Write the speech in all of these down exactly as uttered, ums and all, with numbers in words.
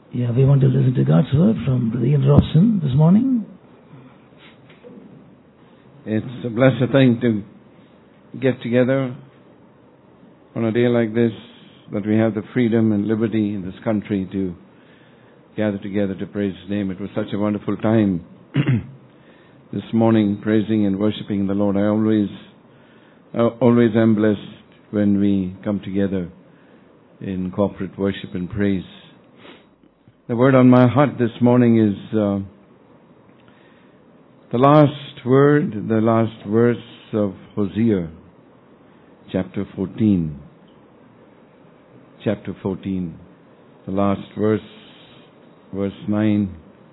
Yeah, we want to listen to God's word from Brother Ian Robson this morning. It's a blessed thing to get together on a day like this, that we have the freedom and liberty in this country to gather together to praise His name. It was such a wonderful time this morning, praising and worshiping the Lord. I always, I always am blessed when we come together in corporate worship and praise. The word on my heart this morning is uh, the last word, the last verse of Hosea, chapter fourteen. Chapter fourteen, the last verse, verse nine.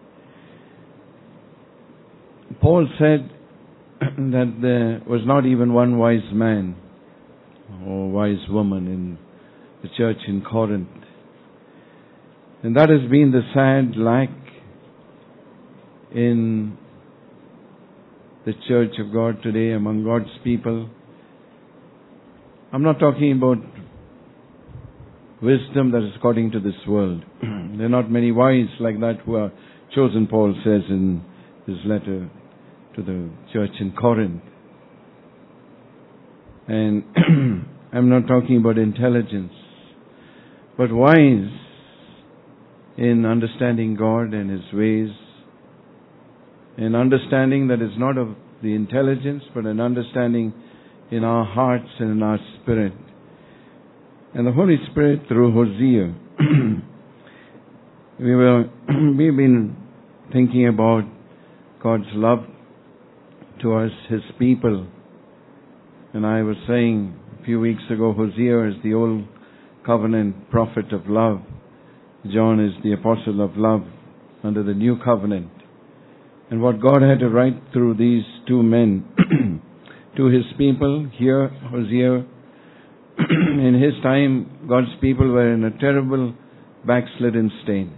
Paul said that there was not even one wise man or wise woman in the church in Corinth. And that has been the sad lack in the church of God today, among God's people. I'm not talking about wisdom that is according to this world. There are not many wise like that who are chosen, Paul says in his letter to the church in Corinth. And I'm not talking about intelligence, but wise in understanding God and His ways, an understanding that is not of the intelligence, but an understanding in our hearts and in our spirit. And the Holy Spirit through Hosea, we were, we've been thinking about God's love to us, His people. And I was saying a few weeks ago, Hosea is the old covenant prophet of love. John is the apostle of love under the new covenant. And what God had to write through these two men to His people, here, Hosea, in his time, God's people were in a terrible backslidden state.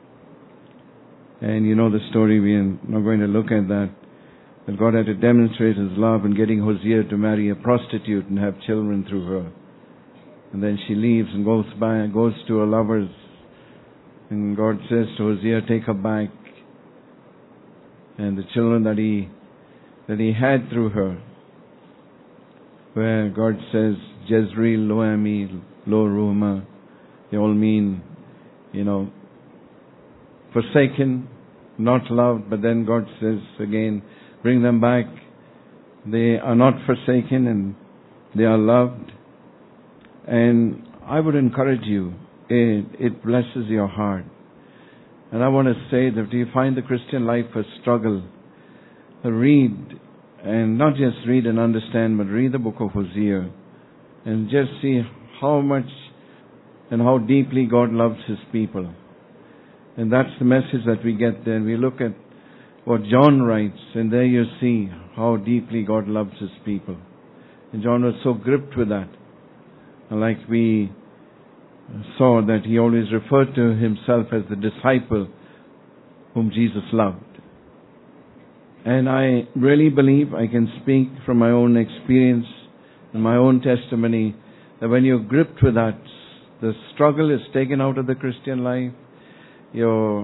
And you know the story, we are not going to look at that. That God had to demonstrate His love in getting Hosea to marry a prostitute and have children through her. And then she leaves and goes by, goes to her lovers. And God says to Hosea, take her back. And the children that he that he had through her, where God says, Jezreel, Lo-Ami, Lo-Ruhamah, they all mean, you know, forsaken, not loved. But then God says again, bring them back. They are not forsaken and they are loved. And I would encourage you, It, it blesses your heart. And I want to say that if you find the Christian life a struggle, read, and not just read and understand, but read the book of Hosea and just see how much and how deeply God loves His people. And that's the message that we get there. We look at what John writes, and there you see how deeply God loves His people. And John was so gripped with that. And like we saw that he always referred to himself as the disciple whom Jesus loved. And I really believe I can speak from my own experience and my own testimony that when you're gripped with that, the struggle is taken out of the Christian life. Your,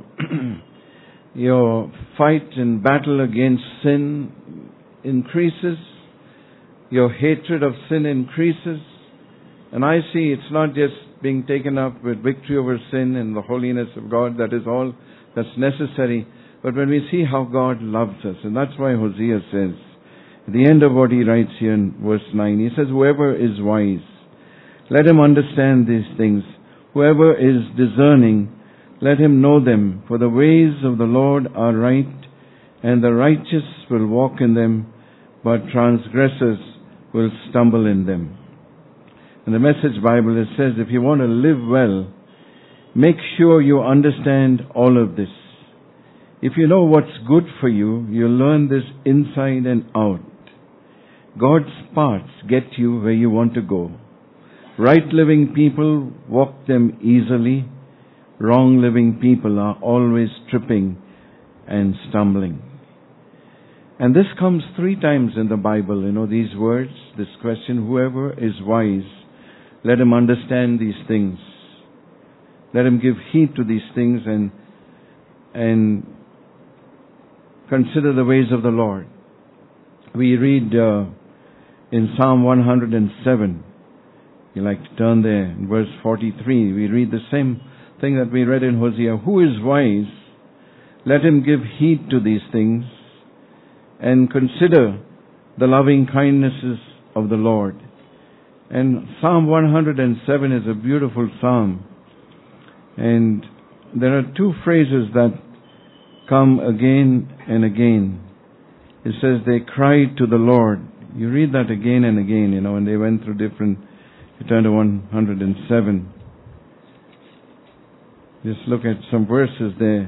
your fight and battle against sin increases. Your hatred of sin increases. And I see it's not just being taken up with victory over sin and the holiness of God. That is all that's necessary. But when we see how God loves us, and that's why Hosea says, at the end of what he writes here in verse nine, he says, whoever is wise, let him understand these things. Whoever is discerning, let him know them. For the ways of the Lord are right, and the righteous will walk in them, but transgressors will stumble in them. In the Message Bible it says, if you want to live well, make sure you understand all of this. If you know what's good for you, you'll learn this inside and out. God's paths get you where you want to go. Right living people walk them easily. Wrong living people are always tripping and stumbling. And this comes three times in the Bible, you know, these words, this question, whoever is wise, let him understand these things. Let him give heed to these things and and consider the ways of the Lord. We read uh, in Psalm one hundred seven, you like to turn there, in verse forty-three, we read the same thing that we read in Hosea. Who is wise? Let him give heed to these things and consider the loving kindnesses of the Lord. And Psalm one hundred seven is a beautiful psalm. And there are two phrases that come again and again. It says they cried to the Lord. You read that again and again, you know, and they went through different, you turn to one hundred seven. Just look at some verses there.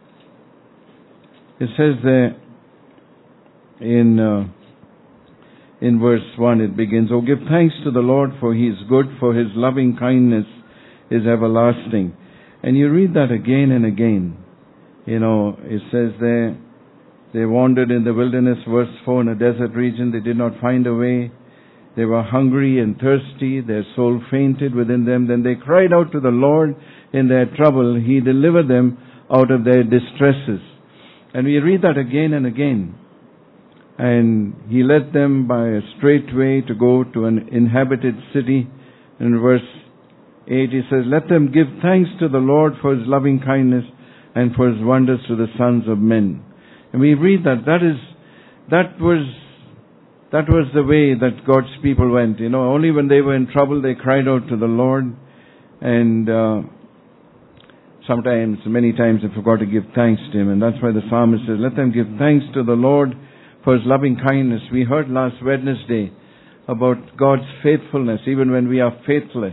It says there in uh, in verse one, it begins, "Oh, give thanks to the Lord, for He is good, for His loving kindness is everlasting." And you read that again and again. You know, it says there, they wandered in the wilderness, verse four, in a desert region. They did not find a way. They were hungry and thirsty. Their soul fainted within them. Then they cried out to the Lord in their trouble. He delivered them out of their distresses. And we read that again and again. And He led them by a straight way to go to an inhabited city. In verse eight, He says, "Let them give thanks to the Lord for His loving kindness and for His wonders to the sons of men." And we read that that is, that was, that was the way that God's people went. You know, only when they were in trouble, they cried out to the Lord. And uh, sometimes, many times, they forgot to give thanks to Him. And that's why the psalmist says, "Let them give thanks to the Lord for His loving kindness." We heard last Wednesday about God's faithfulness, even when we are faithless.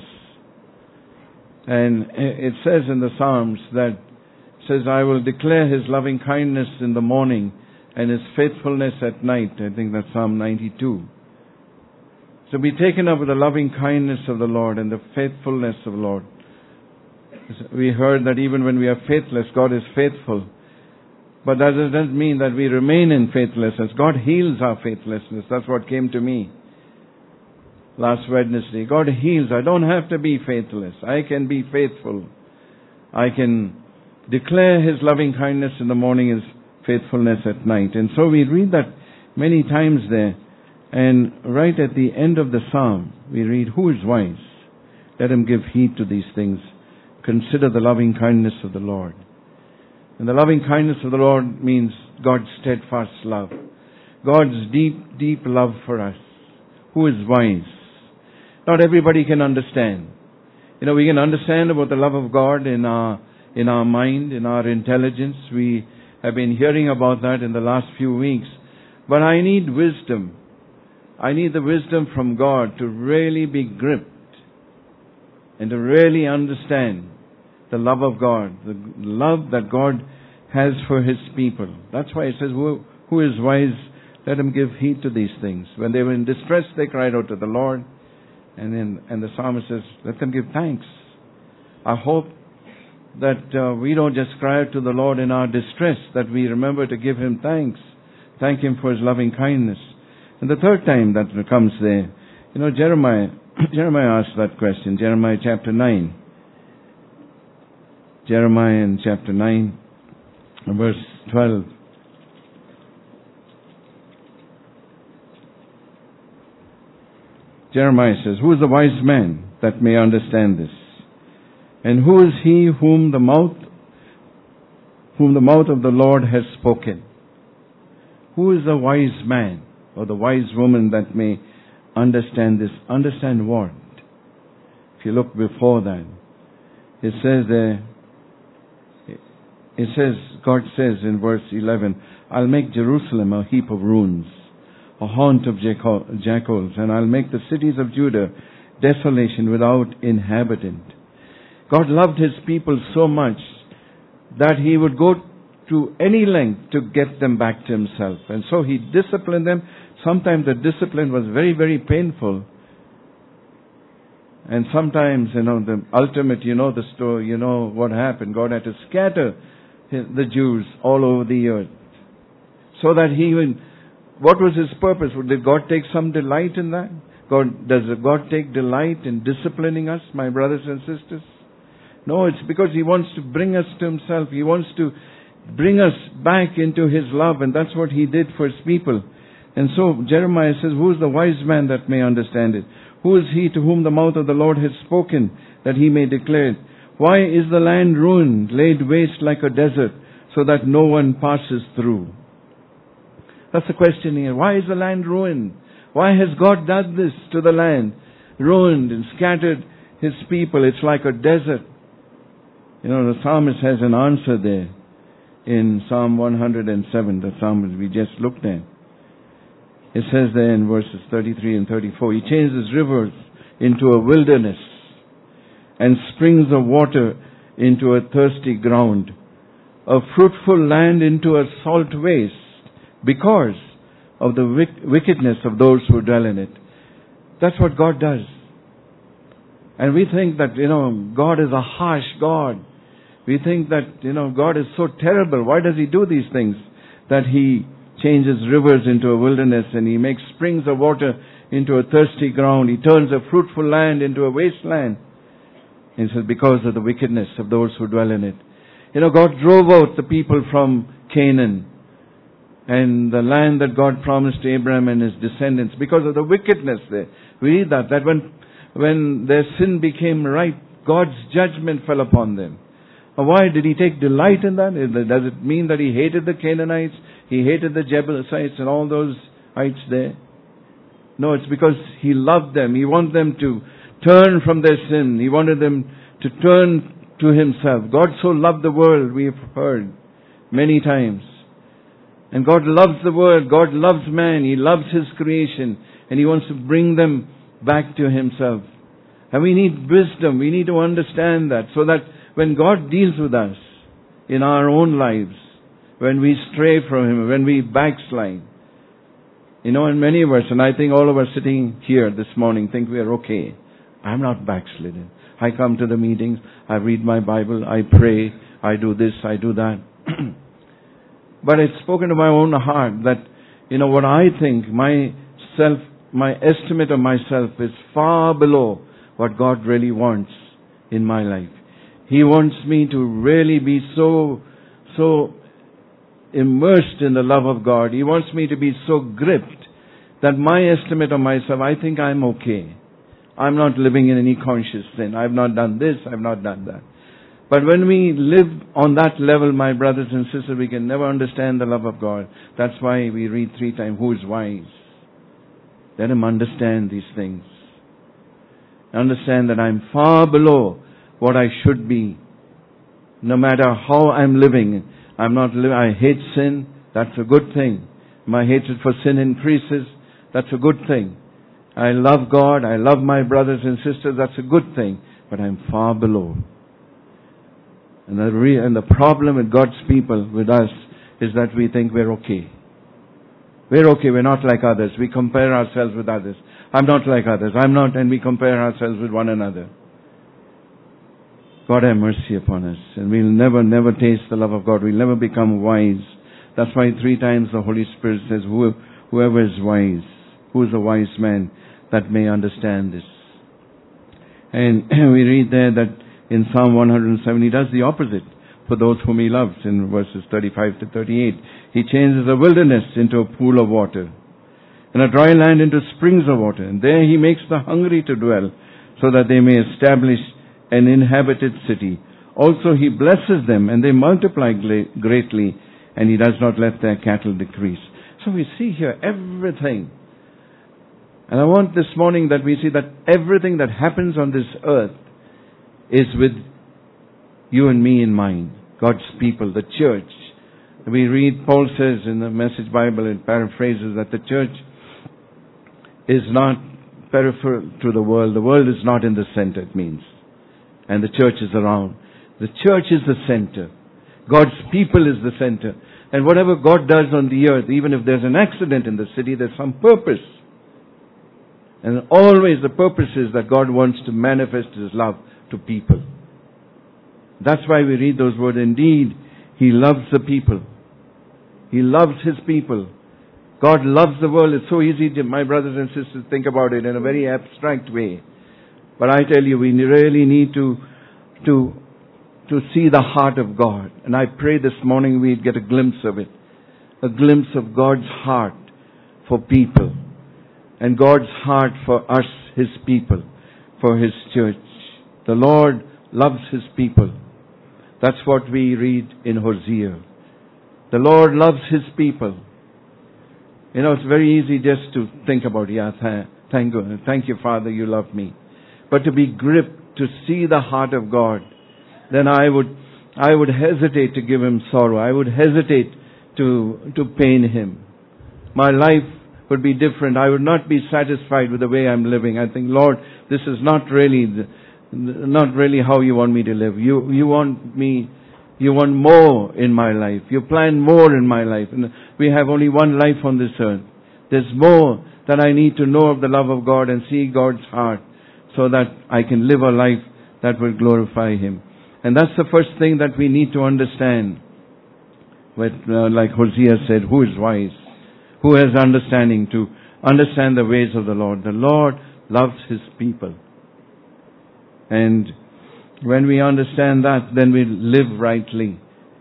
And it says in the Psalms that, it says, "I will declare His loving kindness in the morning and His faithfulness at night." I think that's Psalm ninety-two. So be taken up with the loving kindness of the Lord and the faithfulness of the Lord. We heard that even when we are faithless, God is faithful. But that doesn't mean that we remain in faithlessness. God heals our faithlessness. That's what came to me last Wednesday. God heals. I don't have to be faithless. I can be faithful. I can declare His loving kindness in the morning, His faithfulness at night. And so we read that many times there. And right at the end of the psalm, we read, "Who is wise? Let him give heed to these things. Consider the loving kindness of the Lord." And the loving kindness of the Lord means God's steadfast love. God's deep, deep love for us. Who is wise? Not everybody can understand. You know, we can understand about the love of God in our in our mind, in our intelligence. We have been hearing about that in the last few weeks. But I need wisdom. I need the wisdom from God to really be gripped and to really understand the love of God, the love that God has for His people. That's why it says, who, who is wise? Let him give heed to these things. When they were in distress, they cried out to the Lord. And then, and the psalmist says, let them give thanks. I hope that uh, we don't just cry out to the Lord in our distress, that we remember to give Him thanks. Thank Him for His loving kindness. And the third time that comes there, you know, Jeremiah, Jeremiah asked that question, Jeremiah chapter nine. Jeremiah in chapter nine, verse twelve. Jeremiah says, "Who is the wise man that may understand this? And who is he whom the mouth whom the mouth of the Lord has spoken?" Who is the wise man or the wise woman that may understand this? Understand what? If you look before that, it says there, it says, God says in verse eleven, "I'll make Jerusalem a heap of ruins, a haunt of jackals, and I'll make the cities of Judah desolation without inhabitant." God loved His people so much that He would go to any length to get them back to Himself. And so He disciplined them. Sometimes the discipline was very, very painful. And sometimes, you know, the ultimate, you know the story, you know what happened. God had to scatter the Jews all over the earth. So that He would, what was His purpose? Did God take some delight in that? God, does God take delight in disciplining us, my brothers and sisters? No, it's because He wants to bring us to Himself. He wants to bring us back into His love, and that's what He did for His people. And so Jeremiah says, who is the wise man that may understand it? Who is he to whom the mouth of the Lord has spoken, that he may declare it? Why is the land ruined, laid waste like a desert, so that no one passes through? That's the question here. Why is the land ruined? Why has God done this to the land? Ruined and scattered His people. It's like a desert. You know, the psalmist has an answer there in Psalm one hundred seven, the psalm we just looked at. It says there in verses thirty-three and thirty-four, He changes rivers into a wilderness and springs of water into a thirsty ground, a fruitful land into a salt waste, because of the wick- wickedness of those who dwell in it. That's what God does. And we think that, you know, God is a harsh God. We think that, you know, God is so terrible. Why does He do these things? That He changes rivers into a wilderness, and He makes springs of water into a thirsty ground. He turns a fruitful land into a wasteland. And He says, because of the wickedness of those who dwell in it. You know, God drove out the people from Canaan and the land that God promised to Abraham and his descendants because of the wickedness there. We read that, that when, when their sin became right, God's judgment fell upon them. And why did He take delight in that? Does it mean that He hated the Canaanites? He hated the Jebusites and all those ites there? No, it's because He loved them. He wanted them to turn from their sin. He wanted them to turn to Himself. God so loved the world, we have heard many times. And God loves the world. God loves man. He loves His creation. And He wants to bring them back to Himself. And we need wisdom. We need to understand that, so that when God deals with us in our own lives, when we stray from Him, when we backslide, you know, and many of us, and I think all of us sitting here this morning think we are okay. I'm not backslidden. I come to the meetings, I read my Bible, I pray, I do this, I do that. But it's spoken to my own heart that, you know, what I think, my self, my estimate of myself is far below what God really wants in my life. He wants me to really be so, so immersed in the love of God. He wants me to be so gripped that my estimate of myself, I think I'm okay. I'm not living in any conscious sin. I've not done this, I've not done that. But when we live on that level, my brothers and sisters, we can never understand the love of God. That's why we read three times, who is wise? Let him understand these things. Understand that I'm far below what I should be. No matter how I'm living, I'm not living, I hate sin, that's a good thing. My hatred for sin increases, that's a good thing. I love God, I love my brothers and sisters, that's a good thing. But I'm far below. And the, re- and the problem with God's people, with us, is that we think we're okay. We're okay, we're not like others. We compare ourselves with others. I'm not like others. I'm not, and we compare ourselves with one another. God have mercy upon us. And we'll never, never taste the love of God. We'll never become wise. That's why three times the Holy Spirit says, Who, whoever is wise, who is a wise man that may understand this. And we read there that in Psalm one hundred seven, He does the opposite for those whom He loves in verses thirty-five to thirty-eight. He changes a wilderness into a pool of water and a dry land into springs of water. And there He makes the hungry to dwell so that they may establish an inhabited city. Also He blesses them and they multiply greatly, and He does not let their cattle decrease. So we see here everything. And I want this morning that we see that everything that happens on this earth is with you and me in mind. God's people, the church. We read, Paul says in the Message Bible, it paraphrases that the church is not peripheral to the world. The world is not in the center, it means. And the church is around. The church is the center. God's people is the center. And whatever God does on the earth, even if there's an accident in the city, there's some purpose. And always the purpose is that God wants to manifest His love to people. That's why we read those words. Indeed, He loves the people. He loves His people. God loves the world. It's so easy to, my brothers and sisters, think about it in a very abstract way. But I tell you, we really need to, to to see the heart of God. And I pray this morning we'd get a glimpse of it. A glimpse of God's heart for people. And God's heart for us, His people, for His church. The Lord loves His people. That's what we read in Hosea. The Lord loves His people. You know, it's very easy just to think about, yeah, th- thank you, thank you, Father, you love me. But to be gripped, to see the heart of God, then I would, I would hesitate to give Him sorrow. I would hesitate to, to pain Him. My life would be different. I would not be satisfied with the way I'm living. I think, Lord, this is not really, the, not really how you want me to live. You, you want me, you want more in my life. You plan more in my life. And we have only one life on this earth. There's more that I need to know of the love of God and see God's heart so that I can live a life that will glorify Him. And that's the first thing that we need to understand. But, uh, like Hosea said, who is wise? Who has understanding to understand the ways of the Lord? The Lord loves His people. And when we understand that, then we live rightly.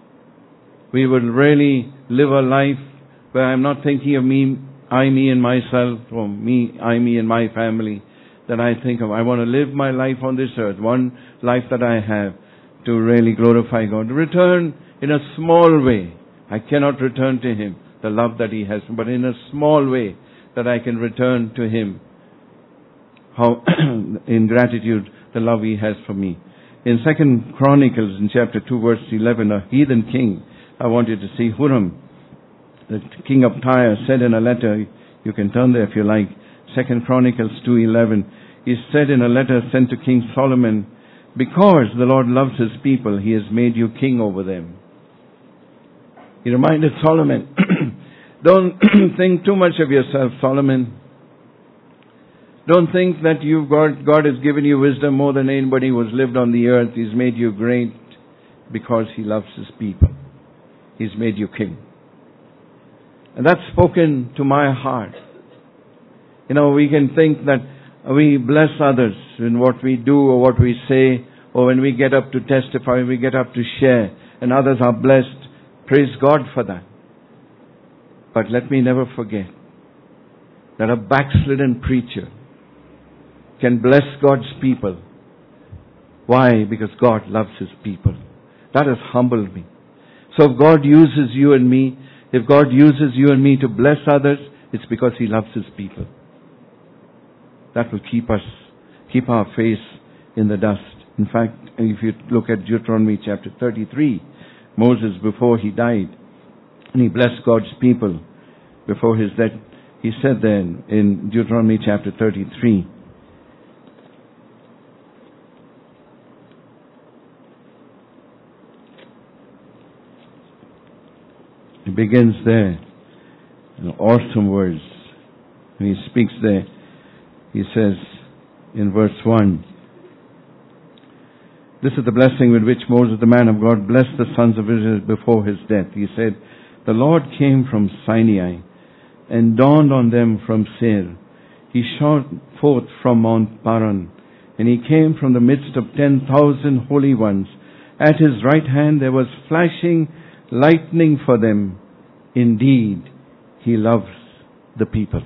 We will really live a life where I'm not thinking of me, I, me and myself, or me, I, me and my family. That I think of, I want to live my life on this earth, one life that I have, to really glorify God. To return in a small way. I cannot return to Him the love that He has, but in a small way that I can return to Him how in gratitude the love He has for me. In Second Chronicles in chapter two verse eleven, a heathen king, I want you to see, Huram, the king of Tyre, said in a letter, you can turn there if you like, Second Chronicles two eleven, he said in a letter sent to King Solomon, because the Lord loves His people, He has made you king over them. He reminded Solomon, don't think too much of yourself, Solomon. Don't think that you've got, God has given you wisdom more than anybody who has lived on the earth. He's made you great because He loves His people. He's made you king. And that's spoken to my heart. You know, we can think that we bless others in what we do or what we say, or when we get up to testify, when we get up to share, and others are blessed. Praise God for that. But let me never forget that a backslidden preacher can bless God's people. Why? Because God loves His people. That has humbled me. So if God uses you and me, if God uses you and me to bless others, it's because He loves His people. That will keep us, keep our face in the dust. In fact, if you look at Deuteronomy chapter thirty-three, Moses, before he died, and he blessed God's people before his death, he said then in Deuteronomy chapter thirty-three, he begins there, you know, awesome words. And he speaks there, he says in verse one, this is the blessing with which Moses, the man of God, blessed the sons of Israel before his death. He said, the Lord came from Sinai and dawned on them from Seir. He shot forth from Mount Paran, and He came from the midst of ten thousand holy ones. At His right hand there was flashing lightning for them. Indeed, He loves the people.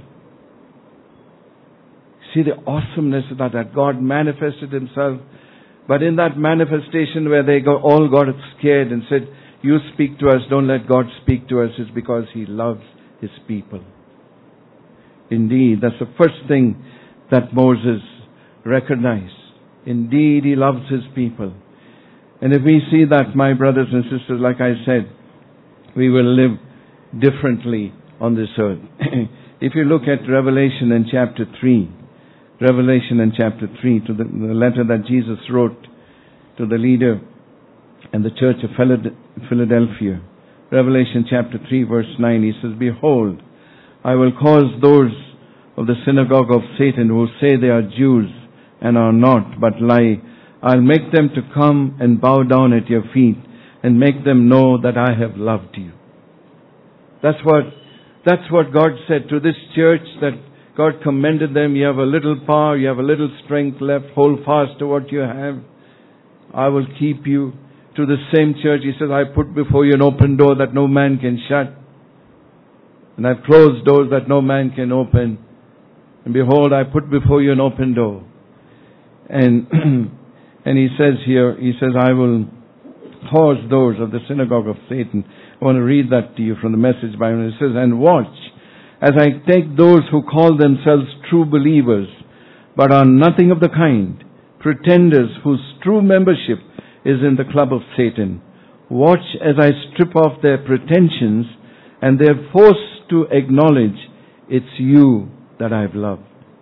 See the awesomeness of that, that God manifested Himself. But in that manifestation where they go, all got scared and said, you speak to us, don't let God speak to us, it's because He loves His people. Indeed, that's the first thing that Moses recognized. Indeed, He loves His people. And if we see that, my brothers and sisters, like I said, we will live differently on this earth. If you look at Revelation in chapter three, Revelation in chapter three, to the, the letter that Jesus wrote to the leader and the church of Philadelphia. Revelation chapter three verse nine, he says, behold, I will cause those of the synagogue of Satan who say they are Jews and are not, but lie. I'll make them to come and bow down at your feet and make them know that I have loved you. That's what, that's what God said to this church, that God commended them. You have a little power, you have a little strength left. Hold fast to what you have. I will keep you to the same church, he says, I put before you an open door that no man can shut. And I've closed doors that no man can open. And behold, I put before you an open door. And and he says here, he says, I will cause doors of the synagogue of Satan. I want to read that to you from the Message Bible. It says, and watch, as I take those who call themselves true believers, but are nothing of the kind, pretenders whose true membership is in the club of Satan. Watch as I strip off their pretensions and they're forced to acknowledge it's you that I've loved.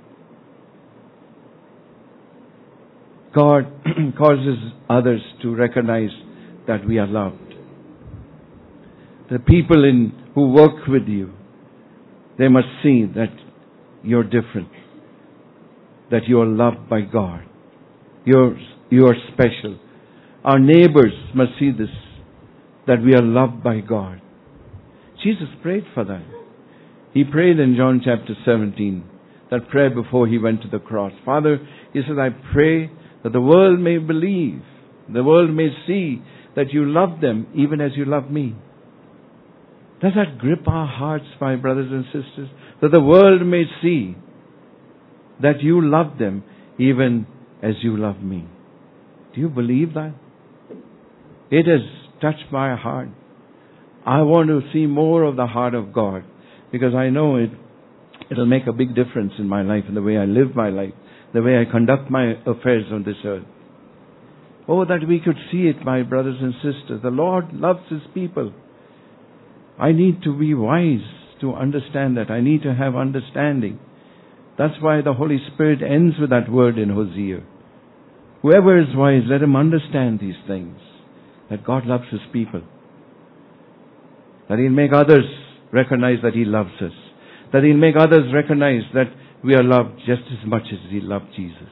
God causes others to recognize that we are loved. The people in, who work with you, they must see that you're different, that you're loved by God. You're, you're special. Our neighbors must see this, that we are loved by God. Jesus prayed for that. He prayed in John chapter seventeen, that prayer before he went to the cross. Father, he said, I pray that the world may believe, the world may see that you love them even as you love me. Does that grip our hearts, my brothers and sisters? That the world may see that you love them even as you love me. Do you believe that? It has touched my heart. I want to see more of the heart of God, because I know it, it'll make a big difference in my life, in the way I live my life, the way I conduct my affairs on this earth. Oh, that we could see it, my brothers and sisters. The Lord loves His people. I need to be wise to understand that. I need to have understanding. That's why the Holy Spirit ends with that word in Hosea. Whoever is wise, let him understand these things. That God loves His people. That He'll make others recognize that He loves us. That He'll make others recognize that we are loved just as much as He loved Jesus.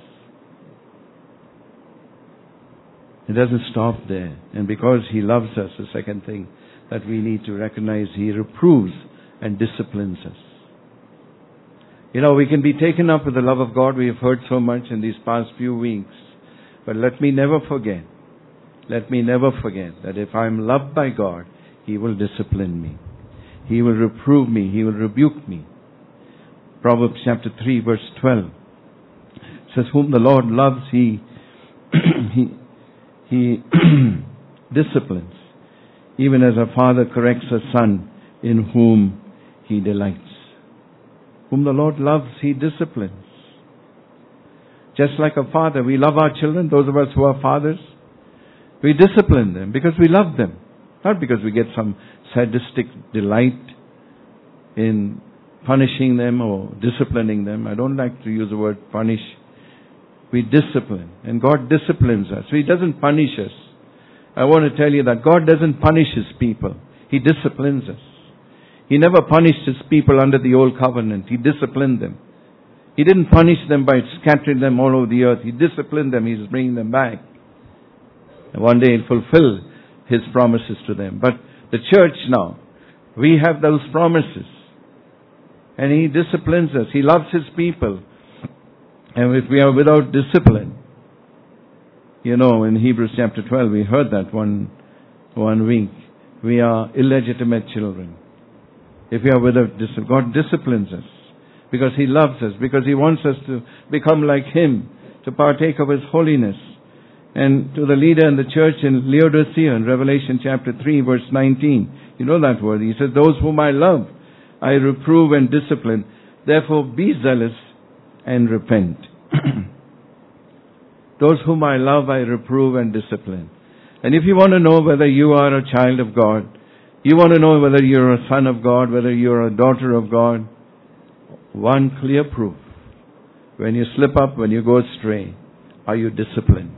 It doesn't stop there. And because He loves us, the second thing that we need to recognize, He reproves and disciplines us. You know, we can be taken up with the love of God. We have heard so much in these past few weeks. But let me never forget, let me never forget that if I'm loved by God, He will discipline me. He will reprove me. He will rebuke me. Proverbs chapter three verse twelve says, whom the Lord loves, He He, he disciplines, even as a father corrects a son in whom He delights. Whom the Lord loves, He disciplines. Just like a father, we love our children, those of us who are fathers. We discipline them because we love them. Not because we get some sadistic delight in punishing them or disciplining them. I don't like to use the word punish. We discipline. And God disciplines us. He doesn't punish us. I want to tell you that God doesn't punish His people. He disciplines us. He never punished His people under the old covenant. He disciplined them. He didn't punish them by scattering them all over the earth. He disciplined them. He's bringing them back. And one day He'll fulfill His promises to them. But the church now, we have those promises. And He disciplines us. He loves His people. And if we are without discipline, you know, in Hebrews chapter twelve, we heard that one, one week. We are illegitimate children. If we are without discipline, God disciplines us. Because He loves us. Because He wants us to become like Him. To partake of His holiness. And to the leader in the church in Laodicea in Revelation chapter three verse nineteen. You know that word. He says, those whom I love, I reprove and discipline. Therefore be zealous and repent. Those whom I love, I reprove and discipline. And if you want to know whether you are a child of God, you want to know whether you're a son of God, whether you're a daughter of God, one clear proof. When you slip up, when you go astray, are you disciplined?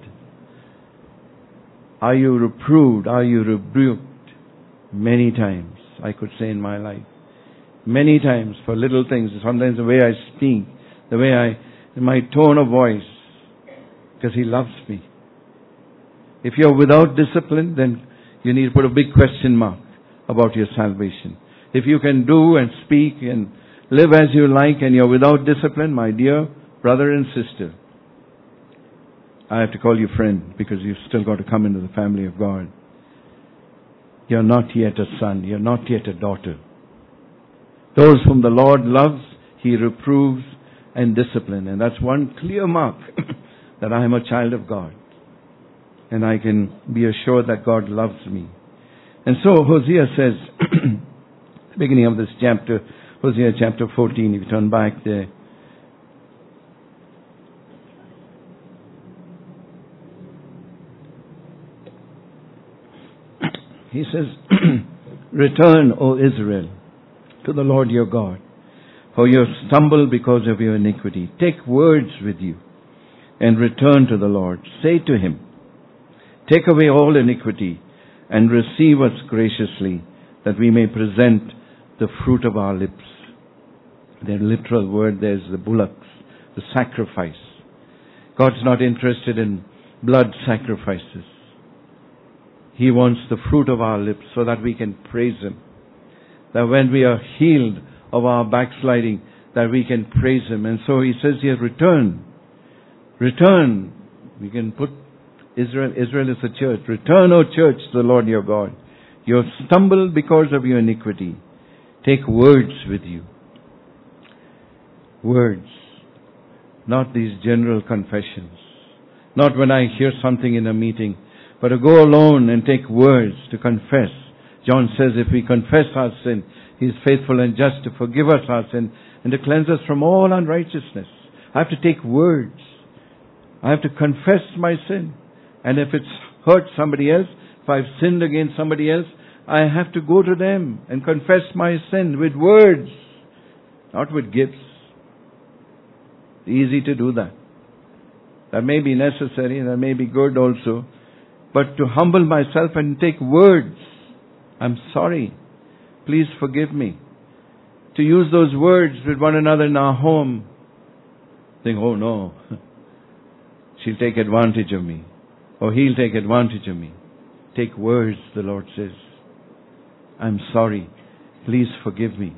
Are you reproved? Are you rebuked? Many times, I could say in my life. Many times for little things. Sometimes the way I speak, the way I, my tone of voice, because He loves me. If you're without discipline, then you need to put a big question mark about your salvation. If you can do and speak and live as you like and you're without discipline, my dear brother and sister, I have to call you friend because you've still got to come into the family of God. You're not yet a son. You're not yet a daughter. Those whom the Lord loves, He reproves and disciplines. And that's one clear mark that I am a child of God. And I can be assured that God loves me. And so Hosea says, beginning of this chapter, Hosea chapter fourteen, if you turn back there. He says, return, O Israel, to the Lord your God, for you have stumbled because of your iniquity. Take words with you and return to the Lord. Say to Him, take away all iniquity and receive us graciously, that we may present the fruit of our lips. The literal word there is the bullocks, the sacrifice. God's not interested in blood sacrifices. He wants the fruit of our lips so that we can praise Him. That when we are healed of our backsliding, that we can praise Him. And so He says here, return. Return. We can put Israel, Israel is the church. Return, O church, to the Lord your God. You have stumbled because of your iniquity. Take words with you. Words. Not these general confessions. Not when I hear something in a meeting, but to go alone and take words to confess. John says if we confess our sin, He is faithful and just to forgive us our sin and to cleanse us from all unrighteousness. I have to take words. I have to confess my sin. And if it's hurt somebody else, if I've sinned against somebody else, I have to go to them and confess my sin with words, not with gifts. Easy to do that. That may be necessary, that may be good also. But to humble myself and take words, I'm sorry, please forgive me. To use those words with one another in our home, think, oh no, she'll take advantage of me. Or he'll take advantage of me. Take words, the Lord says. I'm sorry. Please forgive me.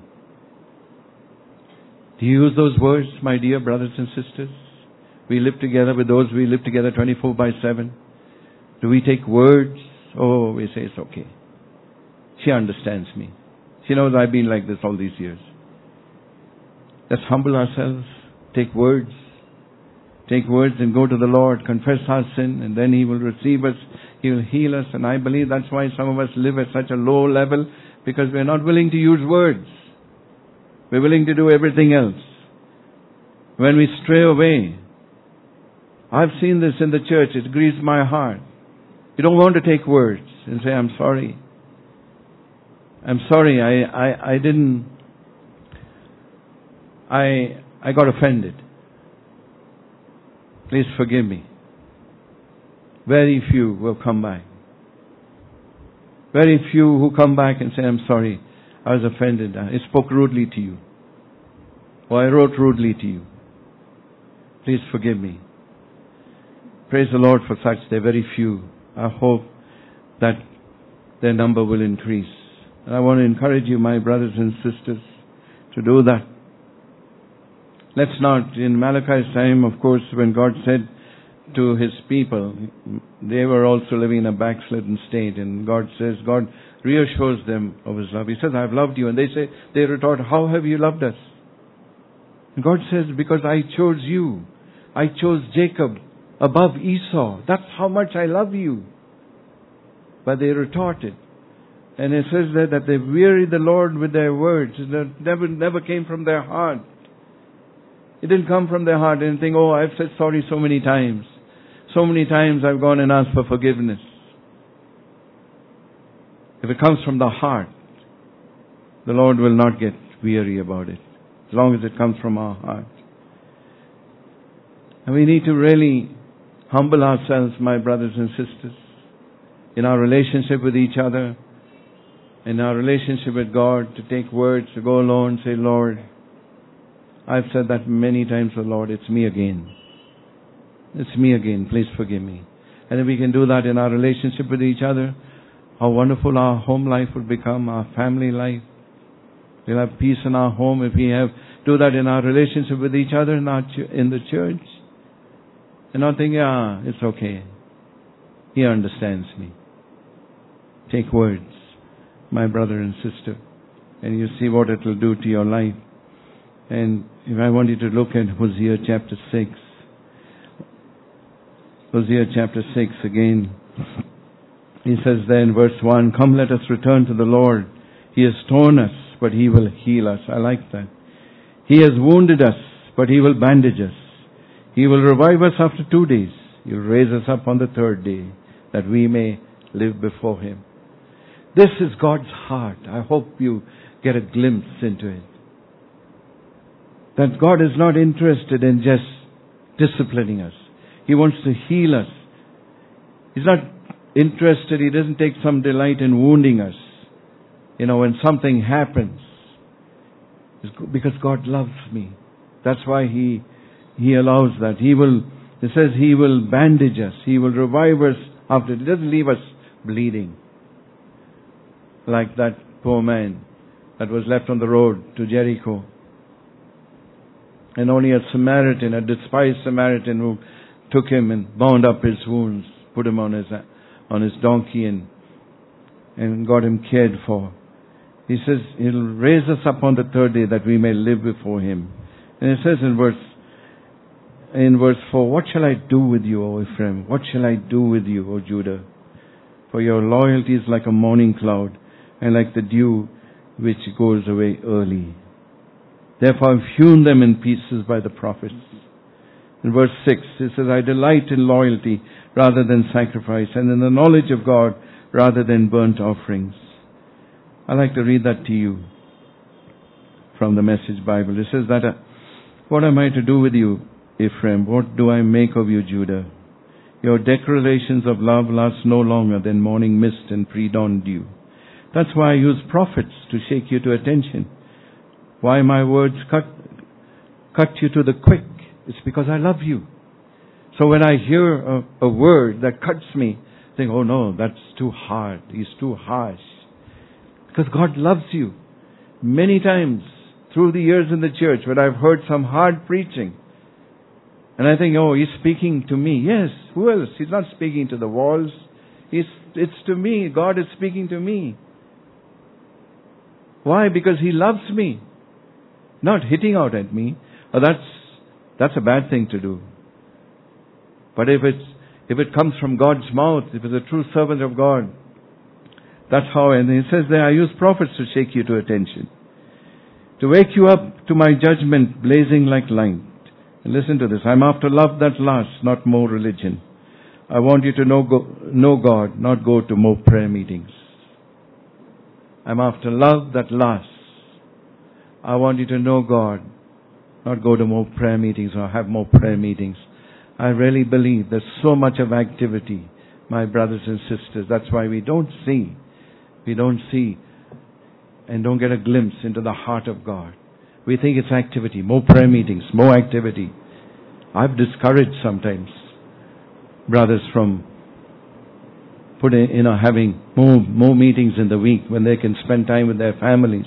Do you use those words, my dear brothers and sisters? We live together with those we live together twenty-four by seven. Do we take words? Oh, we say it's okay. She understands me. She knows I've been like this all these years. Let's humble ourselves. Take words. Take words and go to the Lord, confess our sin, and then He will receive us. He will heal us. And I believe that's why some of us live at such a low level, because we're not willing to use words. We're willing to do everything else. When we stray away, I've seen this in the church. It grieves my heart. You don't want to take words and say, I'm sorry. I'm sorry, I, I, I didn't, I, I got offended. Please forgive me. Very few will come back. Very few who come back and say, I'm sorry, I was offended. I spoke rudely to you. Or I wrote rudely to you. Please forgive me. Praise the Lord for such. They're very few. I hope that their number will increase. And I want to encourage you, my brothers and sisters, to do that. Let's not, in Malachi's time, of course, when God said to His people, they were also living in a backslidden state, and God says, God reassures them of His love. He says, I've loved you. And they say, they retort, how have you loved us? And God says, because I chose you. I chose Jacob above Esau. That's how much I love you. But they retorted. And it says that, that they wearied the Lord with their words. That never, never came from their heart. It didn't come from their heart and think, oh, I've said sorry so many times. So many times I've gone and asked for forgiveness. If it comes from the heart, the Lord will not get weary about it. As long as it comes from our heart. And we need to really humble ourselves, my brothers and sisters, in our relationship with each other, in our relationship with God, to take words, to go alone and say, Lord, I've said that many times, oh Lord, it's me again. It's me again. Please forgive me. And if we can do that in our relationship with each other, how wonderful our home life would become, our family life. We'll have peace in our home if we have do that in our relationship with each other in, our ch- in the church. And not thinking, ah, it's okay. He understands me. Take words, my brother and sister, and you see what it will do to your life. And if I want you to look at Hosea chapter six. Hosea chapter six again. He says there in verse one, come, let us return to the Lord. He has torn us, but He will heal us. I like that. He has wounded us, but He will bandage us. He will revive us after two days. He will raise us up on the third day, that we may live before Him. This is God's heart. I hope you get a glimpse into it. That God is not interested in just disciplining us. He wants to heal us. He's not interested, He doesn't take some delight in wounding us. You know, when something happens. It's because God loves me. That's why He He allows that. He will, it says He will bandage us. He will revive us after. He doesn't leave us bleeding. Like that poor man that was left on the road to Jericho. And only a Samaritan, a despised Samaritan who took him and bound up his wounds, put him on his on his donkey and and got him cared for. He says He'll raise us up on the third day that we may live before Him. And it says in verse in verse four, what shall I do with you, O Ephraim? What shall I do with you, O Judah? For your loyalty is like a morning cloud, and like the dew which goes away early. Therefore I've hewn them in pieces by the prophets. In verse six, it says, I delight in loyalty rather than sacrifice, and in the knowledge of God rather than burnt offerings. I like to read that to you from the Message Bible. It says that, uh, what am I to do with you, Ephraim? What do I make of you, Judah? Your declarations of love last no longer than morning mist and pre-dawn dew. That's why I use prophets to shake you to attention. Why my words cut cut you to the quick. It's because I love you. So when I hear a, a word that cuts me, I think, oh no, that's too hard. He's too harsh. Because God loves you. Many times through the years in the church when I've heard some hard preaching, and I think, oh, He's speaking to me. Yes, who else? He's not speaking to the walls. He's, it's to me. God is speaking to me. Why? Because He loves me. Not hitting out at me. Oh, that's that's a bad thing to do. But if it's if it comes from God's mouth, if it's a true servant of God, that's how. And He says there, I use prophets to shake you to attention, to wake you up to my judgment blazing like light. And listen to this. I'm after love that lasts, not more religion. I want you to know, go, know God, not go to more prayer meetings. I'm after love that lasts. I want you to know God, not go to more prayer meetings or have more prayer meetings. I really believe there's so much of activity, my brothers and sisters. That's why we don't see, we don't see and don't get a glimpse into the heart of God. We think it's activity, more prayer meetings, more activity. I've discouraged sometimes brothers from putting, you know, having more, more meetings in the week when they can spend time with their families.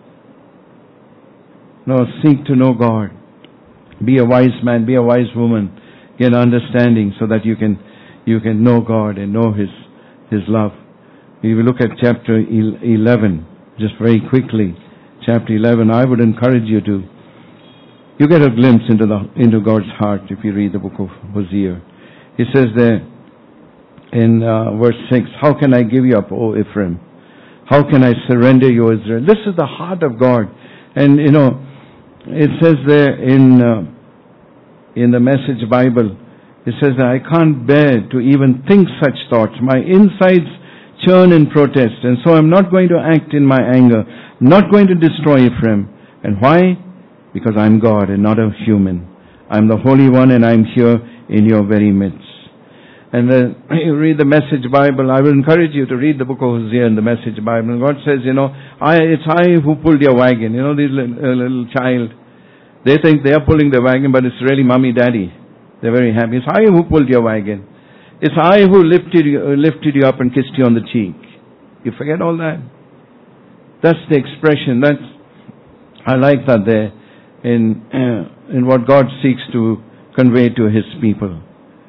No, seek to know God. Be a wise man, be a wise woman. Get understanding so that you can you can know God and know His His love. We will look at chapter eleven just very quickly. Chapter eleven. I would encourage you to you get a glimpse into the into God's heart if you read the book of Hosea. He says there in uh, verse six, how can I give you up, O Ephraim? How can I surrender you, Israel? This is the heart of God. And you know, it says there in uh, in the Message Bible, it says that I can't bear to even think such thoughts. My insides churn in protest, and so I'm not going to act in my anger. I'm not going to destroy Ephraim. And why? Because I'm God and not a human. I'm the Holy One, and I'm here in your very midst. And then you read the Message Bible. I will encourage you to read the book of Hosea in the Message Bible. And God says, you know, I, it's I who pulled your wagon. You know, this little, uh, little child, they think they are pulling the wagon, but it's really mommy, daddy. They're very happy. It's I who pulled your wagon. It's I who lifted you, uh, lifted you up and kissed you on the cheek. You forget all that. That's the expression. That's, I like that there in, uh, in what God seeks to convey to His people.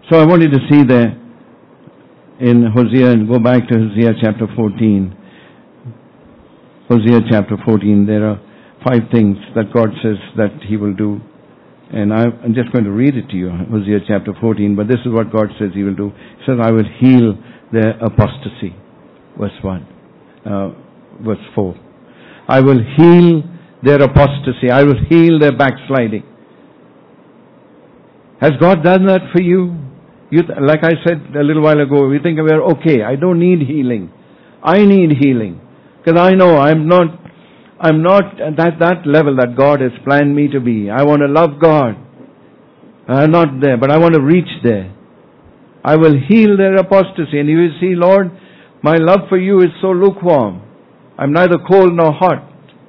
So I want you to see there in Hosea, and go back to Hosea chapter fourteen. Hosea chapter fourteen, there are five things that God says that He will do. And I'm just going to read it to you, Hosea chapter fourteen, but this is what God says He will do. He says, I will heal their apostasy. Verse one. Uh, verse four. I will heal their apostasy. I will heal their backsliding. Has God done that for you? You th- like I said a little while ago, we think we're okay. I don't need healing. I need healing. Because I know I'm not, I'm not at that, that level that God has planned me to be. I want to love God. I'm not there, but I want to reach there. I will heal their apostasy. And you will see, Lord, my love for you is so lukewarm. I'm neither cold nor hot.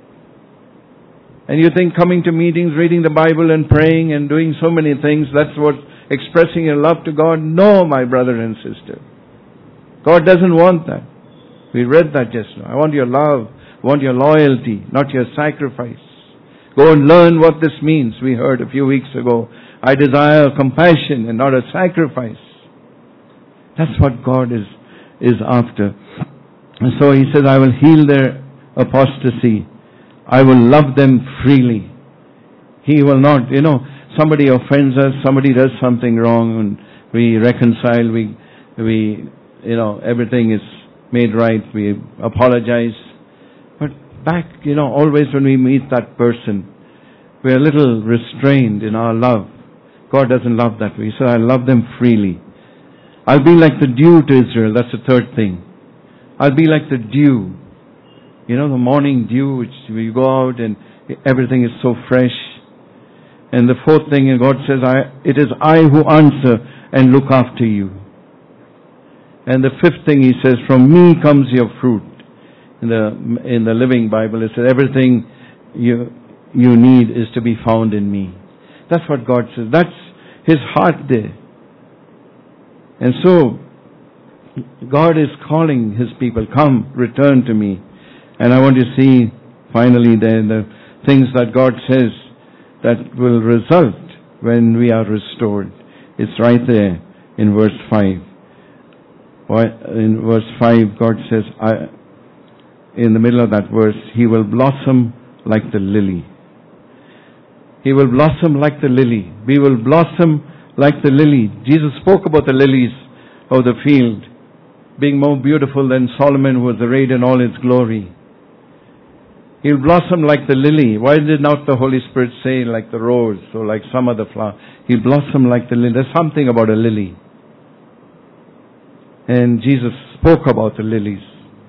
And you think coming to meetings, reading the Bible and praying and doing so many things, that's what expressing your love to God? No, my brother and sister. God doesn't want that. We read that just now. I want your love. I want your loyalty, not your sacrifice. Go and learn what this means. We heard a few weeks ago. I desire compassion and not a sacrifice. That's what God is, is after. And so He says, I will heal their apostasy. I will love them freely. He will not, you know, somebody offends us, somebody does something wrong, and we reconcile, we, we, you know, everything is made right, we apologize. But back, you know, always when we meet that person, we're a little restrained in our love. God doesn't love that way. He said, I love them freely. I'll be like the dew to Israel. That's the third thing. I'll be like the dew. You know, the morning dew, which we go out and everything is so fresh. And the fourth thing, and God says, I, it is I who answer and look after you. And the fifth thing He says, from me comes your fruit. In the in the Living Bible, it says, everything you you need is to be found in me. That's what God says. That's His heart there. And so, God is calling His people, come, return to me. And I want to see, finally, there the things that God says that will result when we are restored. It's right there in verse five. In verse five, God says, I, in the middle of that verse, He will blossom like the lily. He will blossom like the lily. We will blossom like the lily. Jesus spoke about the lilies of the field being more beautiful than Solomon, who was arrayed in all his glory. He'll blossom like the lily. Why did not the Holy Spirit say like the rose or like some other flower? He'll blossom like the lily. There's something about a lily. And Jesus spoke about the lilies.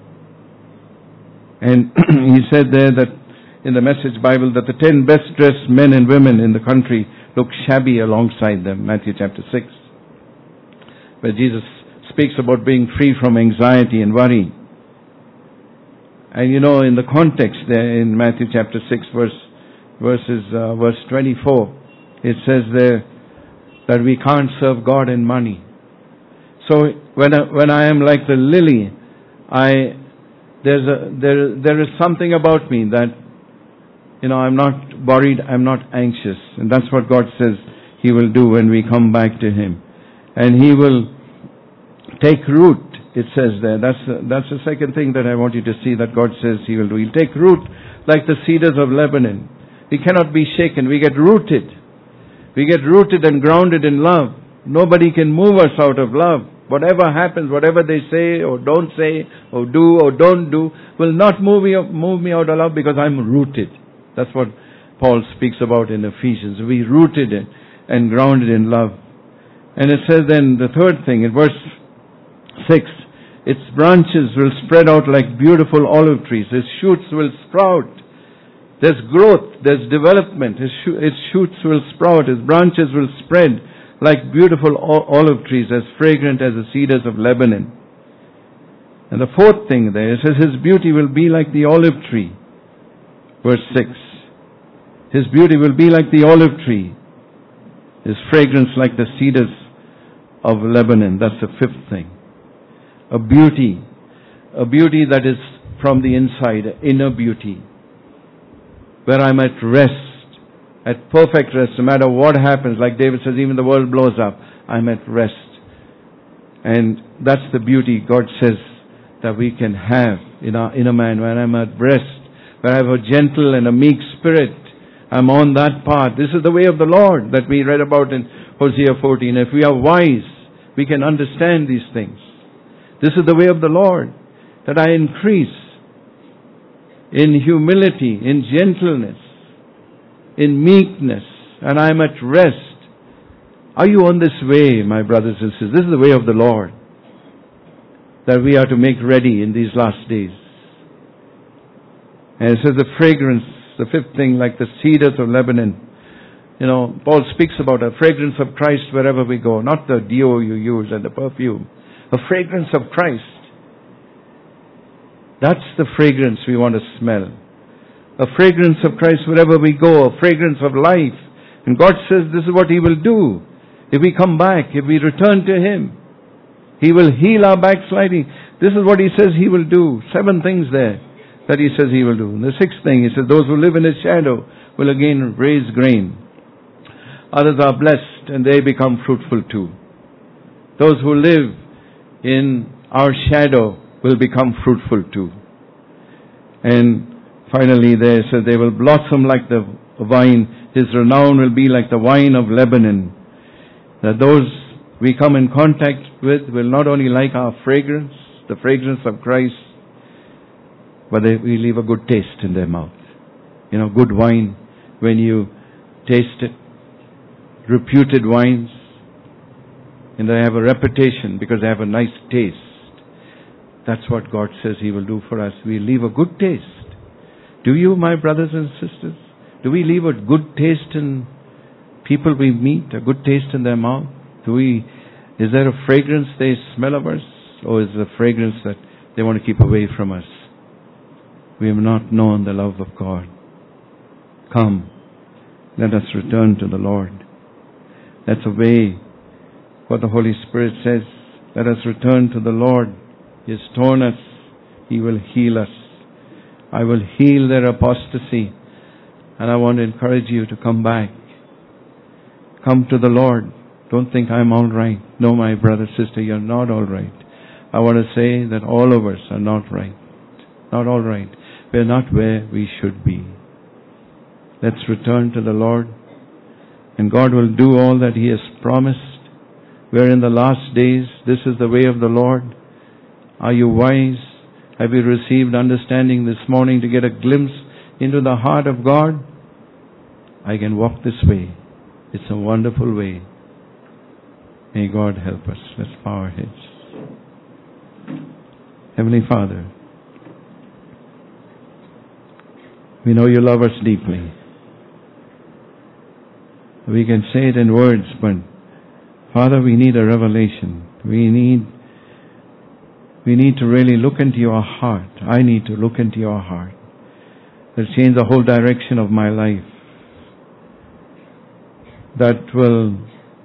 And He said there that in the Message Bible that the ten best dressed men and women in the country look shabby alongside them. Matthew chapter six. Where Jesus speaks about being free from anxiety and worry. And you know, in the context there in Matthew chapter six, verse verses uh, verse twenty-four, it says there that we can't serve God and money. So when I, when I am like the lily, I there's a there there is something about me that, you know, I'm not worried, I'm not anxious, and that's what God says He will do when we come back to Him, and He will take root. It says there. That's the, that's the second thing that I want you to see that God says He will do. He'll take root like the cedars of Lebanon. He cannot be shaken. We get rooted. We get rooted and grounded in love. Nobody can move us out of love. Whatever happens, whatever they say or don't say or do or don't do will not move me, move me out of love because I'm rooted. That's what Paul speaks about in Ephesians. We rooted in and grounded in love. And it says then the third thing in verse six, its branches will spread out like beautiful olive trees. Its shoots will sprout. There's growth, there's development. Its, sh- its shoots will sprout. Its branches will spread like beautiful o- olive trees, as fragrant as the cedars of Lebanon. And the fourth thing there, it says His beauty will be like the olive tree. Verse six. His beauty will be like the olive tree. His fragrance like the cedars of Lebanon. That's the fifth thing. A beauty. A beauty that is from the inside, inner beauty. Where I'm at rest, at perfect rest, no matter what happens. Like David says, even the world blows up. I'm at rest. And that's the beauty God says that we can have in our inner man. When I'm at rest, when I have a gentle and a meek spirit, I'm on that path. This is the way of the Lord that we read about in Hosea fourteen. If we are wise, we can understand these things. This is the way of the Lord, that I increase in humility, in gentleness, in meekness, and I am at rest. Are you on this way, my brothers and sisters? This is the way of the Lord that we are to make ready in these last days. And it says the fragrance, the fifth thing, like the cedars of Lebanon. You know, Paul speaks about a fragrance of Christ wherever we go. Not the deo you use and the perfume. A fragrance of Christ. That's the fragrance we want to smell. A fragrance of Christ wherever we go. A fragrance of life. And God says this is what He will do. If we come back, if we return to Him, He will heal our backsliding. This is what He says He will do. Seven things there that He says He will do. And the sixth thing, He says, those who live in His shadow will again raise grain. Others are blessed and they become fruitful too. Those who live in our shadow will become fruitful too. And finally there says they will blossom like the vine. His renown will be like the wine of Lebanon. That those we come in contact with will not only like our fragrance, the fragrance of Christ, but they, we leave a good taste in their mouth. You know, good wine, when you taste it, reputed wines, and they have a reputation because they have a nice taste. That's what God says He will do for us. We leave a good taste. Do you, my brothers and sisters? Do we leave a good taste in people we meet, a good taste in their mouth? Do we, is there a fragrance they smell of us? Or is it a fragrance that they want to keep away from us? We have not known the love of God. Come, let us return to the Lord. That's a way, what the Holy Spirit says. Let us return to the Lord. He has torn us. He will heal us. I will heal their apostasy. And I want to encourage you to come back. Come to the Lord. Don't think I'm all right. No, my brother, sister, you're not all right. I want to say that all of us are not right. Not all right. We're not where we should be. Let's return to the Lord. And God will do all that He has promised. We're in the last days. This is the way of the Lord. Are you wise? Have you received understanding this morning to get a glimpse into the heart of God? I can walk this way. It's a wonderful way. May God help us. Let's bow our heads. Heavenly Father, we know You love us deeply. We can say it in words, but Father, we need a revelation. We need we need to really look into Your heart. I need to look into Your heart. That'll change the whole direction of my life. That will,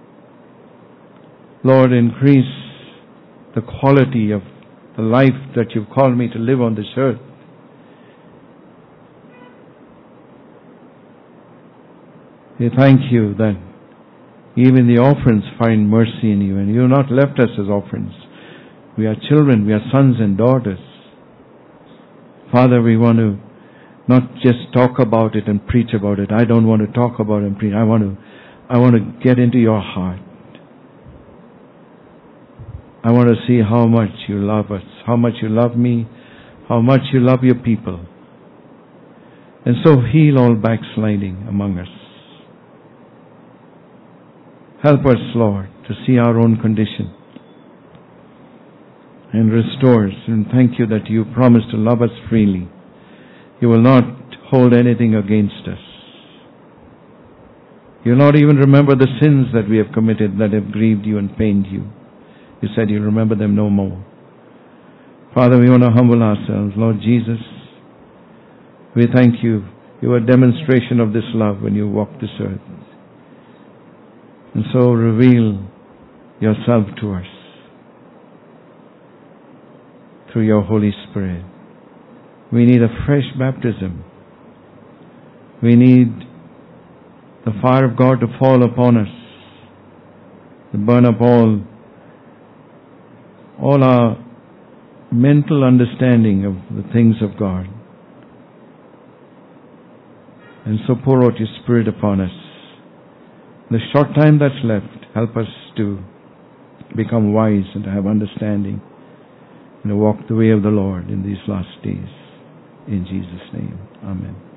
Lord, increase the quality of the life that You've called me to live on this earth. We thank You that even the orphans find mercy in You, and You have not left us as orphans. We are children, we are sons and daughters. Father, we want to not just talk about it and preach about it. I don't want to talk about it and preach. I want to, I want to get into Your heart. I want to see how much You love us, how much You love me, how much You love Your people. And so heal all backsliding among us. Help us, Lord, to see our own condition and restore us. And thank You that You promise to love us freely. You will not hold anything against us. You will not even remember the sins that we have committed that have grieved You and pained You. You said You'll remember them no more. Father, we want to humble ourselves. Lord Jesus, we thank You. You were a demonstration of this love when You walked this earth. And so reveal Yourself to us through Your Holy Spirit. We need a fresh baptism. We need the fire of God to fall upon us. burn up all, all our mental understanding of the things of God. And so pour out your Spirit upon us. In the short time that's left, help us to become wise and to have understanding and to walk the way of the Lord in these last days. In Jesus' name, amen.